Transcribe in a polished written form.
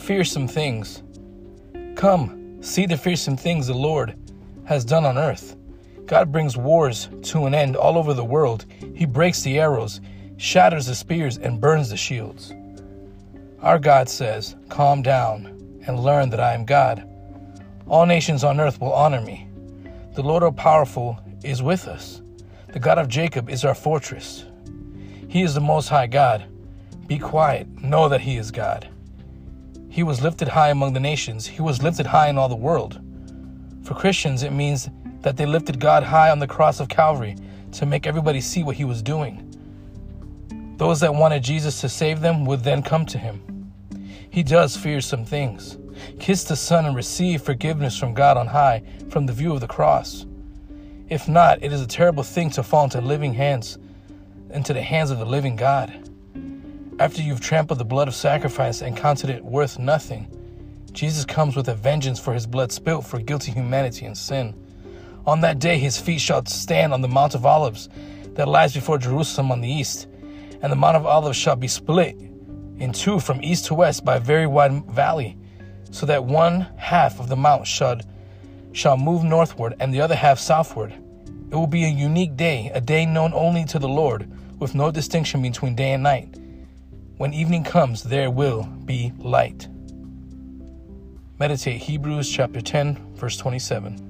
fearsome things. Come, see the fearsome things the Lord has done on earth. God brings wars to an end all over the world. He breaks the arrows, shatters the spears, and burns the shields. Our God says, calm down and learn that I am God. All nations on earth will honor me. The Lord all-powerful is with us. The God of Jacob is our fortress. He is the Most High God. Be quiet. Know that He is God. He was lifted high among the nations. He was lifted high in all the world. For Christians, it means that they lifted God high on the cross of Calvary to make everybody see what He was doing. Those that wanted Jesus to save them would then come to Him. He does fearsome things. Kiss the Son and receive forgiveness from God on high from the view of the cross. If not, it is a terrible thing to fall into the hands of the living God. After you've trampled the blood of sacrifice and counted it worth nothing, Jesus comes with a vengeance for His blood spilt for guilty humanity and sin. On that day His feet shall stand on the Mount of Olives that lies before Jerusalem on the east, and the Mount of Olives shall be split in two from east to west by a very wide valley, so that one half of the mount shall move northward and the other half southward. It will be a unique day, a day known only to the Lord, with no distinction between day and night. When evening comes, there will be light. Meditate Hebrews chapter 10, verse 27.